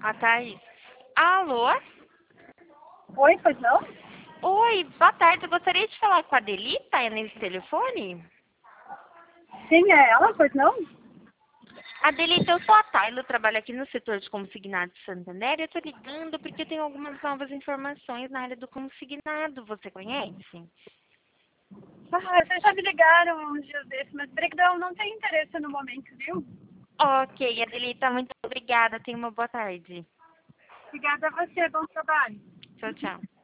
A Thaís. Alô? Oi, pois não? Oi, boa tarde. Eu gostaria de falar com a Delita, é nesse telefone? Sim, é ela, pois não? Adelita, eu sou a Tayla, eu trabalho aqui no setor de consignado de Santander. Eu tô ligando porque eu tenho algumas novas informações na área do consignado. Você conhece? Ah, vocês já me ligaram uns dias desses, mas Breakdown não tem interesse no momento, viu? Ok, Adelita, muito obrigada. Tenha uma boa tarde. Obrigada a você, bom trabalho. Tchau, tchau.